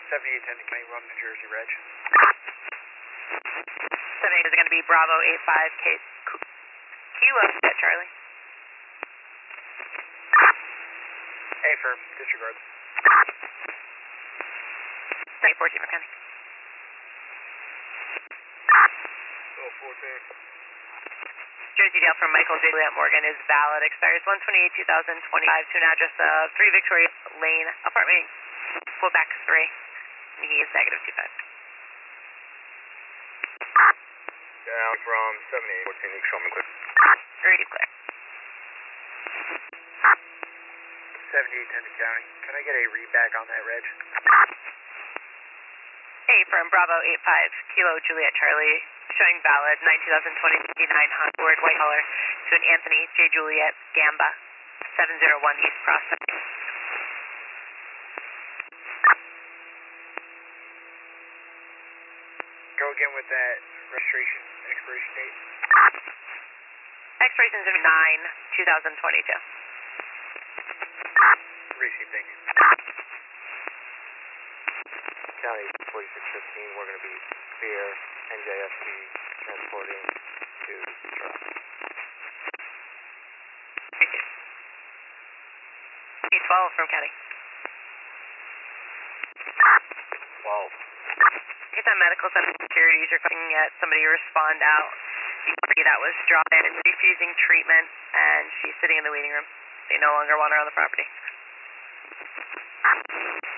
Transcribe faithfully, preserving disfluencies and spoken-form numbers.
seventy-eight ten to County Run, New Jersey, Reg. seventy-eight is going to be Bravo eight five K Kilo at Charlie. A firm, disregard. ninety fourteen for County. Oh, fourteen. Jersey Dale from Michael J. Juliet Morgan is valid. Expires one twenty-eight two thousand twenty-five to an address of three Victoria Lane, apartment Quebec three. And he is negative two five. Down from seventy-eight fourteen, you can show me quick. Ready, clear. seventy-eight ten to County. Can I get a read back on that, Reg? Hey, from Bravo eight five Kilo Juliet Charlie, showing valid nine two thousand twenty fifty-nine Honda Accord white color to an Anthony J. Juliet Gamba, seven oh one East Prospect. Go again with that registration expiration date. Expiration is nine two thousand twenty-two. Received, thank you. County forty-six fifteen, we're going to be via N J S P transporting to Charlotte. P twelve from County. twelve. Get that medical center security is requesting that somebody respond out. The that was dropped in and refusing treatment, and she's sitting in the waiting room. They no longer want her on the property.